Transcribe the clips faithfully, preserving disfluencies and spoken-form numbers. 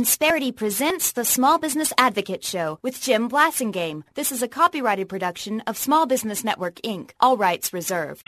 Insperity presents the Small Business Advocate Show with Jim Blasingame. This is a copyrighted production of Small Business Network, Incorporated. All rights reserved.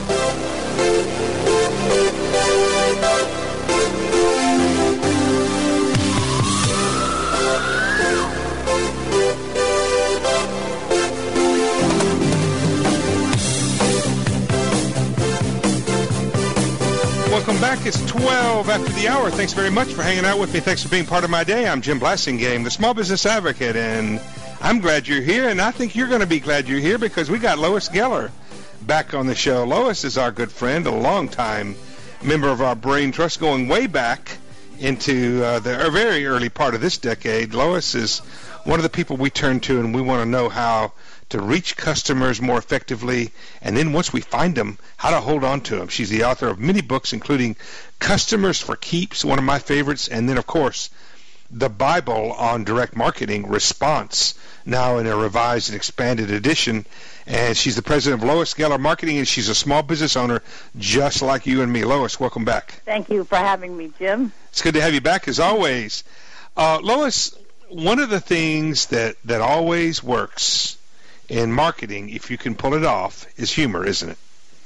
Welcome back. It's twelve after the hour. Thanks very much for hanging out with me. Thanks for being part of my day. I'm Jim Blasingame, the Small Business Advocate, and I'm glad you're here, and I think you're going to be glad you're here because we got Lois Geller back on the show. Lois is our good friend, a longtime member of our Brain Trust, going way back into uh, the very early part of this decade. Lois is one of the people we turn to, and we want to know how to reach customers more effectively, and then once we find them, how to hold on to them. She's the author of many books, including Customers for Keeps, one of my favorites, and then, of course, the Bible on Direct Marketing Response, now in a revised and expanded edition. And she's the president of Lois Geller Marketing, and she's a small business owner just like you and me. Lois, welcome back. Thank you for having me, Jim. It's good to have you back, as always. Uh, Lois, one of the things that, that always works in marketing, if you can pull it off, is humor, isn't it?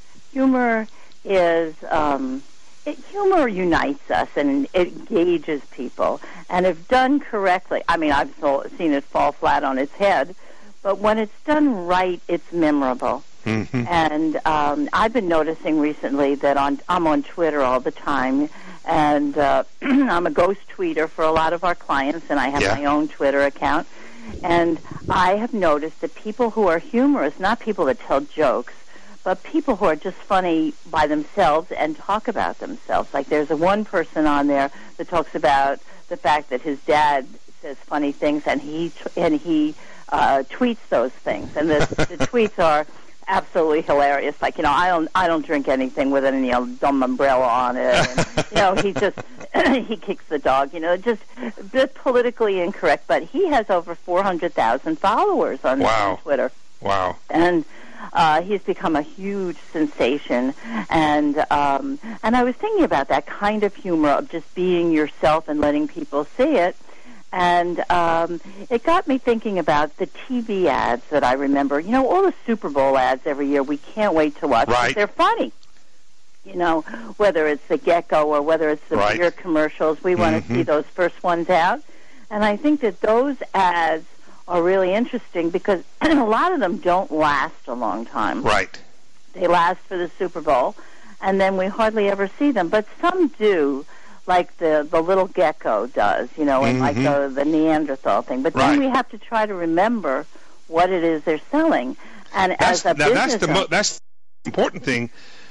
Humor is, um, it, humor unites us and it engages people. And if done correctly, I mean, I've so, seen it fall flat on its head, but when it's done right, it's memorable. Mm-hmm. And um, I've been noticing recently that on I'm on Twitter all the time, and uh, I'm a ghost tweeter for a lot of our clients, and I have yeah. my own Twitter account. And I have noticed that people who are humorous, not people that tell jokes, but people who are just funny by themselves and talk about themselves. Like there's a one person on there that talks about the fact that his dad says funny things, and he and he uh, tweets those things. And the, the tweets are absolutely hilarious. Like, you know, I don't I don't drink anything with any you know, dumb umbrella on it. And, you know, he just he kicks the dog. You know, just a bit politically incorrect. But he has over four hundred thousand followers on, wow. on Twitter. Wow. And uh, he's become a huge sensation. And um, and I was thinking about that kind of humor of just being yourself and letting people see it. And um, it got me thinking about the T V ads that I remember. You know, all the Super Bowl ads every year, we can't wait to watch. Right. They're funny. You know, whether it's the Gecko or whether it's the right. beer commercials, we want mm-hmm. to see those first ones out. And I think that those ads are really interesting because a lot of them don't last a long time. Right. They last for the Super Bowl, and then we hardly ever see them. But some do. Like the, the little gecko does, you know, and mm-hmm. like the, the Neanderthal thing. But right. then we have to try to remember what it is they're selling. And that's, as a now business that's the mo- that's the important thing,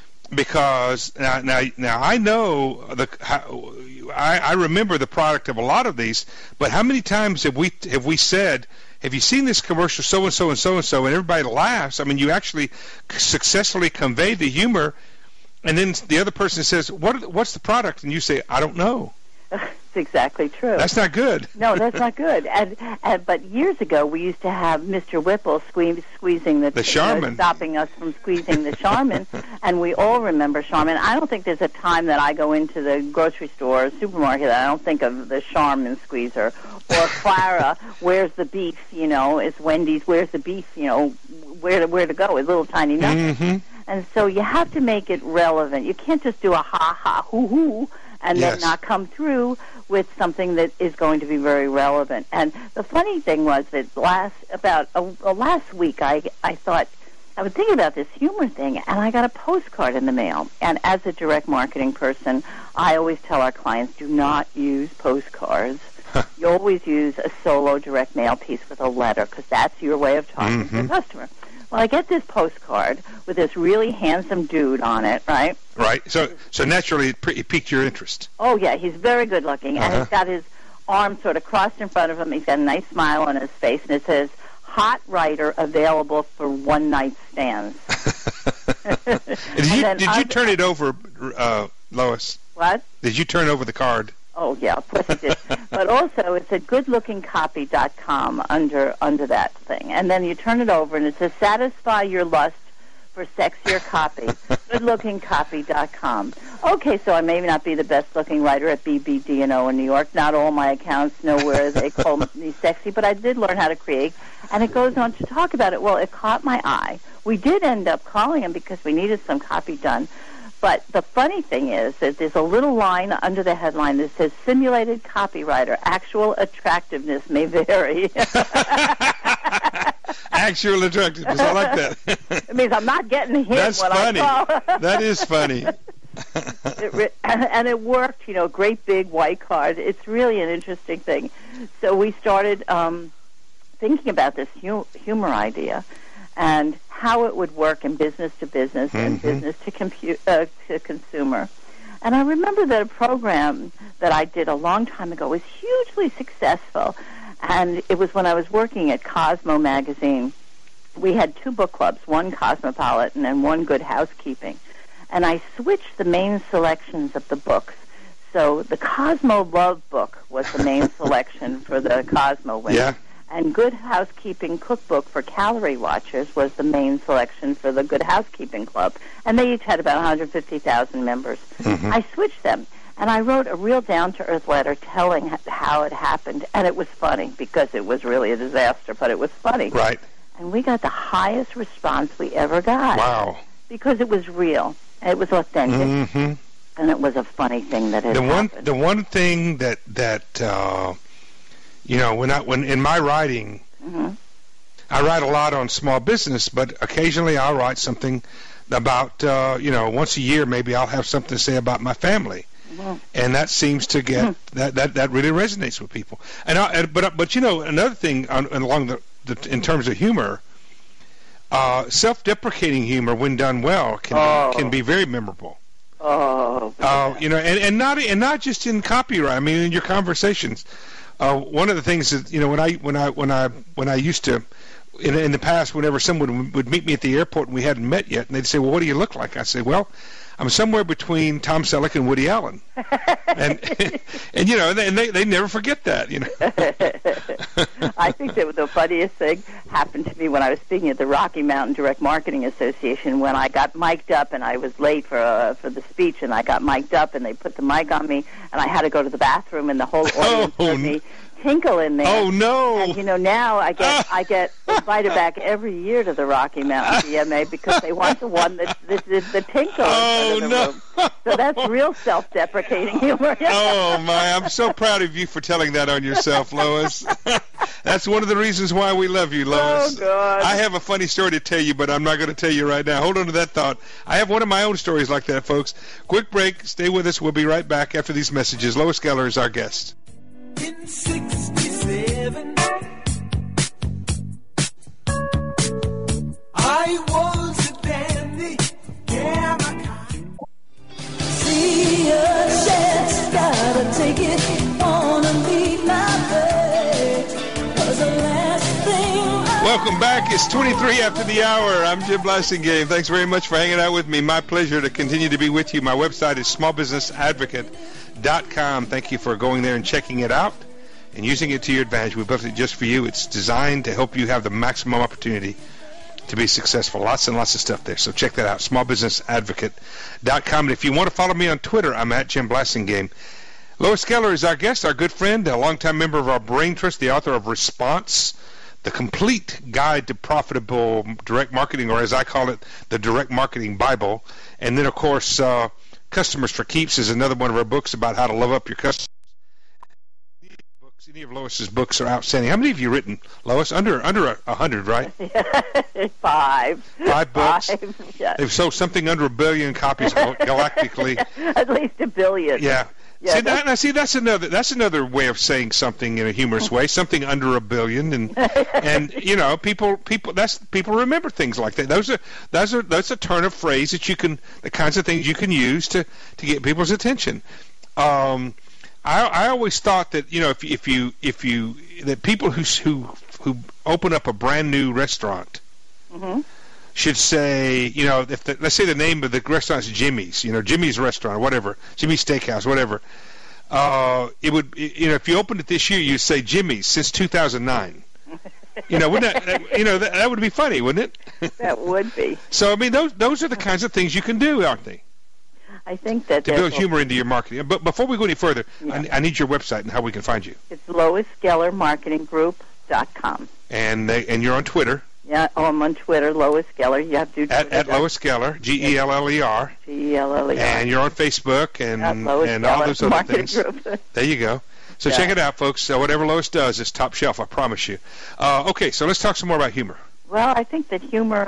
because now now, now I know the how, I, I remember the product of a lot of these. But how many times have we have we said, have you seen this commercial so and so and so and so, and everybody laughs? I mean, you actually successfully convey the humor. And then the other person says, "What? What's the product?" And you say, "I don't know." That's exactly true. That's not good. No, that's not good. And, and but years ago, we used to have Mister Whipple squeeze, squeezing the, the Charmin, you know, stopping us from squeezing the Charmin, and we all remember Charmin. I don't think there's a time that I go into the grocery store or supermarket that I don't think of the Charmin squeezer or Clara. Where's the beef? You know, it's Wendy's. Where's the beef? You know, where to where to go? It's little tiny nuggets. Mm-hmm. And so you have to make it relevant. You can't just do a ha-ha, hoo-hoo, and yes. then not come through with something that is going to be very relevant. And the funny thing was that last about a, a last week, I, I thought, I was thinking about this humor thing, and I got a postcard in the mail. And as a direct marketing person, I always tell our clients, do not use postcards. You always use a solo direct mail piece with a letter, because that's your way of talking mm-hmm. to the customer. Well, I get this postcard with this really handsome dude on it, right? Right. So so naturally it, pre- it piqued your interest. Oh, yeah. He's very good looking. Uh-huh. And he's got his arms sort of crossed in front of him. He's got a nice smile on his face. And it says, hot writer available for one-night stands. did you, did you turn it over, uh, Lois? What? Did you turn over the card? Oh, yeah, of course it did. But also, it's at good looking copy dot com under under that thing. And then you turn it over, and it says, satisfy your lust for sexier copy. good looking copy dot com. Okay, so I may not be the best-looking writer at B B D and O in New York. Not all my accounts know where they call me sexy, but I did learn how to create. And it goes on to talk about it. Well, it caught my eye. We did end up calling him because we needed some copy done. But the funny thing is that there's a little line under the headline that says, simulated copywriter, actual attractiveness may vary. Actual attractiveness, I like that. It means I'm not getting hit That's when funny. I call. That is funny. it re- and it worked, you know, great big white card. It's really an interesting thing. So we started um, thinking about this hu- humor idea and how it would work in business to business mm-hmm. and business to, compu- uh, to consumer. And I remember that a program that I did a long time ago was hugely successful, and it was when I was working at Cosmo magazine. We had two book clubs, one Cosmopolitan and one Good Housekeeping, and I switched the main selections of the books. So the Cosmo Love book was the main selection for the Cosmo women. Yeah. And Good Housekeeping Cookbook for Calorie Watchers was the main selection for the Good Housekeeping Club. And they each had about one hundred fifty thousand members. Mm-hmm. I switched them, and I wrote a real down-to-earth letter telling how it happened. And it was funny because it was really a disaster, but it was funny. Right. And we got the highest response we ever got. Wow. Because it was real. It was authentic. Mm-hmm. And it was a funny thing that had the one, happened. The one thing that... that uh, You know, when I when in my writing, mm-hmm. I write a lot on small business, but occasionally I'll write something about, uh, you know, once a year maybe I'll have something to say about my family, mm-hmm. and that seems to get mm-hmm. that, that that really resonates with people. And I, but but you know, another thing on, along the, the in terms of humor, uh, self-deprecating humor when done well can oh. be, can be very memorable. Oh, uh, you know, and, and not and not just in copyright. I mean, in your conversations. Uh, one of the things that you know when I when I when I when I used to in in the past, whenever someone would meet me at the airport and we hadn't met yet, and they'd say, "Well, what do you look like?" I say, "Well, I'm somewhere between Tom Selleck and Woody Allen," and and you know, and they they never forget that, you know. I think that the funniest thing happened to me when I was speaking at the Rocky Mountain Direct Marketing Association when I got mic'd up and I was late for uh, for the speech and I got mic'd up and they put the mic on me and I had to go to the bathroom and the whole audience oh, heard me tinkle in there. Oh no! And you know now I get I get invited back every year to the Rocky Mountain D M A because they want the one that that did the tinkle. Oh in the no! Room. So that's real self-deprecating humor. Oh my! I'm so proud of you for telling that on yourself, Lois. That's one of the reasons why we love you, Lois. Oh God! I have a funny story to tell you, but I'm not going to tell you right now. Hold on to that thought. I have one of my own stories like that, folks. Quick break. Stay with us. We'll be right back after these messages. Lois Geller is our guest. In sixty-seven, I was a dandy, yeah, my kind. See a chance, gotta take it, wanna lead my way, 'cause the last thing I Welcome back. It's twenty-three after the hour. I'm Jim Blasingame. Thanks very much for hanging out with me. My pleasure to continue to be with you. My website is small business advocate dot com. Thank you for going there and checking it out and using it to your advantage. We built it just for you. It's designed to help you have the maximum opportunity to be successful. Lots and lots of stuff there. So check that out, small business advocate dot com. And if you want to follow me on Twitter, I'm at Jim Blasingame. Lois Geller is our guest, our good friend, a longtime member of our Brain Trust, the author of Response, the complete guide to profitable direct marketing, or as I call it, the direct marketing Bible. And then, of course, uh, Customers for Keeps is another one of our books about how to love up your customers. Any of Lois's books are outstanding. How many have you written, Lois? Under under a, a hundred, right? Five. Five books. Five, yes. They've sold something under a billion copies galactically. At least a billion. Yeah. Yeah, see, that's, that, now, see, that's another that's another way of saying something in a humorous way. Something under a billion, and and you know, people people that's people remember things like that. Those are those are that's a turn of phrase that you can the kinds of things you can use to to get people's attention. Um, I I always thought that you know if if you if you that people who who who open up a brand new restaurant. Mm-hmm. should say, you know, if the, let's say the name of the restaurant is Jimmy's, you know, Jimmy's Restaurant, whatever, Jimmy's Steakhouse, whatever. Uh, it would, you know, if you opened it this year, you'd say Jimmy's since two thousand nine. You know, wouldn't that, that you know that, that would be funny, wouldn't it? That would be. So I mean, those those are the kinds of things you can do, aren't they? I think that to build humor into your marketing. But before we go any further, yeah. I, I need your website and how we can find you. It's Lois Geller Marketing Group dot com. And they, and you're on Twitter. Yeah, oh, I'm on Twitter, Lois Geller. You have to do at, at Lois Geller, G E L L E R. G E L L E R. And you're on Facebook and and Geller, all those other Marketing things. Group. There you go. So yeah. Check it out, folks. Uh, whatever Lois does is top shelf, I promise you. Uh, okay, so let's talk some more about humor. Well, I think that humor,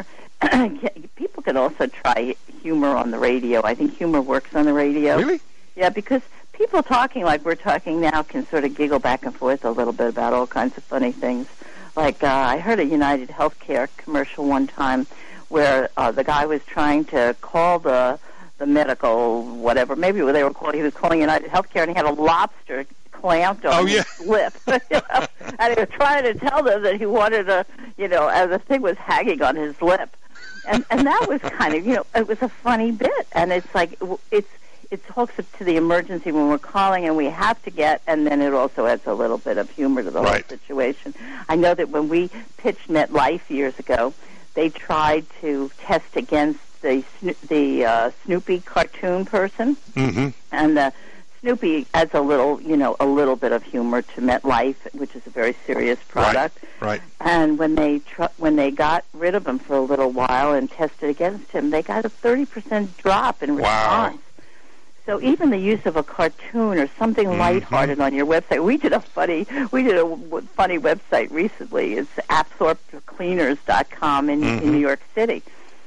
people can also try humor on the radio. I think humor works on the radio. Really? Yeah, because people talking like we're talking now can sort of giggle back and forth a little bit about all kinds of funny things. Like uh, I heard a United Healthcare commercial one time where uh, the guy was trying to call the the medical whatever, maybe they were calling, he was calling United Healthcare, and he had a lobster clamped on oh, yeah. his lip. You know? And he was trying to tell them that he wanted a, you know, as the thing was hanging on his lip. And and that was kind of, you know, it was a funny bit. And it's like, it's it talks to the emergency when we're calling and we have to get, and then it also adds a little bit of humor to the right. whole situation. I know that when we pitched MetLife years ago, they tried to test against the the uh, Snoopy cartoon person. Mm-hmm. And the Snoopy adds a little, you know, a little bit of humor to MetLife, which is a very serious product. Right. Right. And when they tr- when they got rid of him for a little while and tested against him, they got a thirty percent drop in response. Wow. So even the use of a cartoon or something mm-hmm. lighthearted on your website. We did a funny we did a w- funny website recently. It's Apthorpe Cleaners dot com in, mm-hmm. in New York City.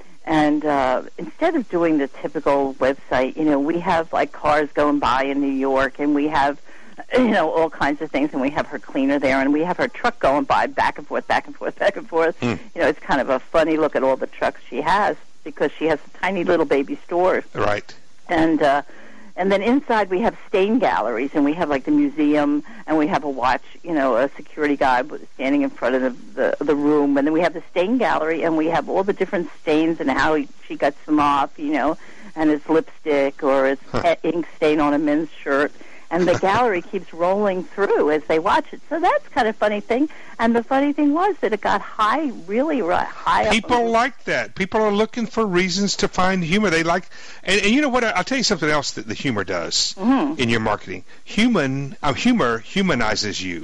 And uh, instead of doing the typical website, you know, we have like cars going by in New York, and we have, you know, all kinds of things, and we have her cleaner there, and we have her truck going by back and forth, back and forth, back and forth. Mm. You know, it's kind of a funny look at all the trucks she has because she has a tiny little baby store. Right. And uh, and then inside we have stain galleries, and we have like the museum, and we have a watch, you know, a security guy standing in front of the, the the room, and then we have the stain gallery, and we have all the different stains and how he, she gets them off, you know, and it's lipstick or it's huh. ink stain on a men's shirt, and the gallery keeps rolling through as they watch it. So that's kind of a funny thing. And the funny thing was that it got high, really high up. People like that. People are looking for reasons to find humor. They like, and, and you know what? I'll tell you something else that the humor does mm-hmm. in your marketing. Human, uh, humor humanizes you.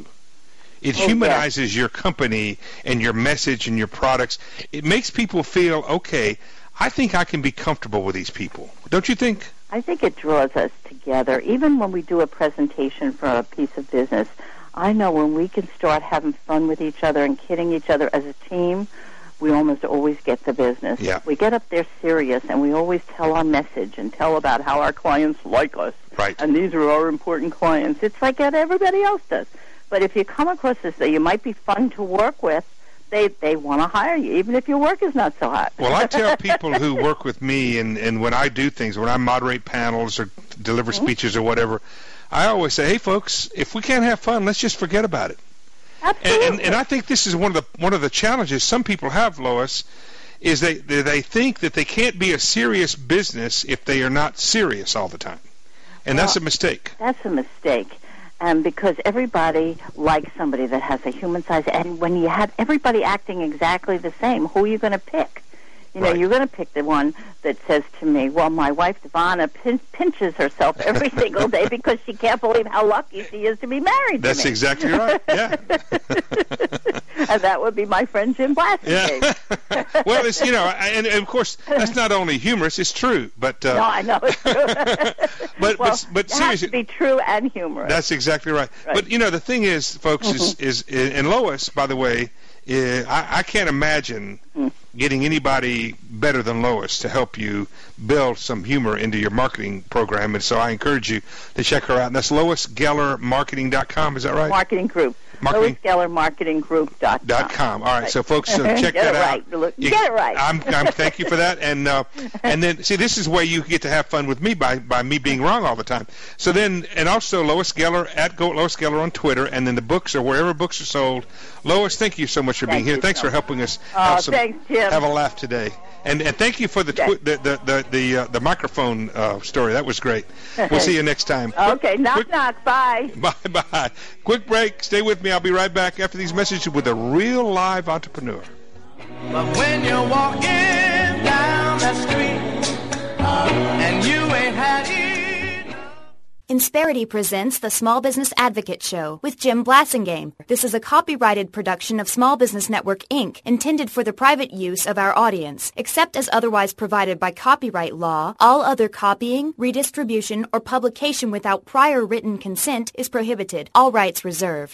It oh, humanizes yeah. your company and your message and your products. It makes people feel, okay, I think I can be comfortable with these people. Don't you think? I think it draws us together. Even when we do a presentation for a piece of business, I know when we can start having fun with each other and kidding each other as a team, we almost always get the business. Yeah. We get up there serious, and we always tell our message and tell about how our clients like us. Right. And these are our important clients. It's like that everybody else does. But if you come across as though you might be fun to work with, they they want to hire you, even if your work is not so hot. Well, I tell people who work with me, and, and when I do things, when I moderate panels or deliver mm-hmm. speeches or whatever, I always say, hey, folks, if we can't have fun, let's just forget about it. Absolutely. And, and, and I think this is one of the one of the challenges some people have, Lois, is they, they, they think that they can't be a serious business if they are not serious all the time. And well, that's a mistake. That's a mistake. Um, because everybody likes somebody that has a human size. And when you have everybody acting exactly the same, who are you going to pick? You know, right. You're going to pick the one that says to me, well, my wife, Devonna, pin- pinches herself every single day because she can't believe how lucky she is to be married That's to me. That's exactly right, yeah. And that would be my friend Jim Blassingame. Yeah. Well, it's, you know, and, and of course, that's not only humorous, it's true. But uh, no, I know it's true. but, well, but, but it seriously. has to be true and humorous. That's exactly right. right. But, you know, the thing is, folks, is, is and Lois, by the way, Uh, I, I can't imagine mm. getting anybody better than Lois to help you build some humor into your marketing program, and so I encourage you to check her out. And that's Lois Geller Marketing dot com, is that right? Marketing Group. Marketing? Lois Geller Marketing Group dot com. Dot com. All right, right. So folks, uh, check get that it out. Right. Look, you get it right. I'm, I'm thank you for that, and uh, and then see, this is where you get to have fun with me by by me being wrong all the time. So then, and also Lois Geller at Go Lois Geller on Twitter, and then the books are wherever books are sold. Lois, thank you so much for thank being here. Thanks so for helping us. Oh, have some, thanks, Jim. Jim. have a laugh today. And, and thank you for the twi- the the the the, uh, the microphone uh, story. That was great. We'll see you next time. Okay, knock, quick, knock. Bye. Bye, bye. Quick break. Stay with me. I'll be right back after these messages with a real live entrepreneur. But when you're walking down the street and you ain't had it. Insperity presents the Small Business Advocate Show with Jim Blasingame. This is a copyrighted production of Small Business Network, Incorporated, intended for the private use of our audience. Except as otherwise provided by copyright law, all other copying, redistribution, or publication without prior written consent is prohibited. All rights reserved.